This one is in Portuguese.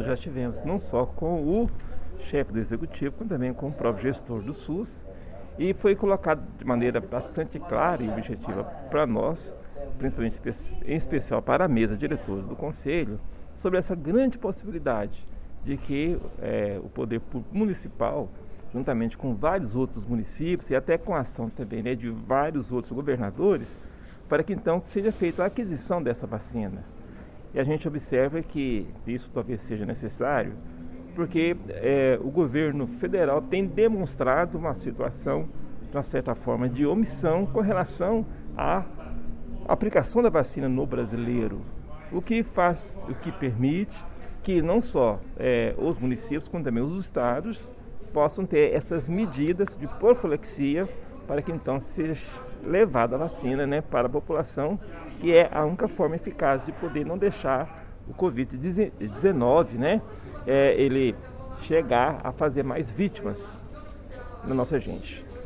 nós já tivemos, não só com o chefe do executivo, como também com o próprio gestor do SUS, e foi colocado de maneira bastante clara e objetiva para nós, principalmente em especial para a mesa diretora do Conselho, sobre essa grande possibilidade de que o poder municipal, juntamente com vários outros municípios e até com a ação também de vários outros governadores, para que então seja feita a aquisição dessa vacina. E a gente observa que isso talvez seja necessário, porque o governo federal tem demonstrado uma situação, de uma certa forma, de omissão com relação à aplicação da vacina no brasileiro, o que permite que não só os municípios, como também os estados possam ter essas medidas de profilaxia para que então seja levada a vacina para a população, que é a única forma eficaz de poder não deixar o Covid-19 ele chegar a fazer mais vítimas na nossa gente.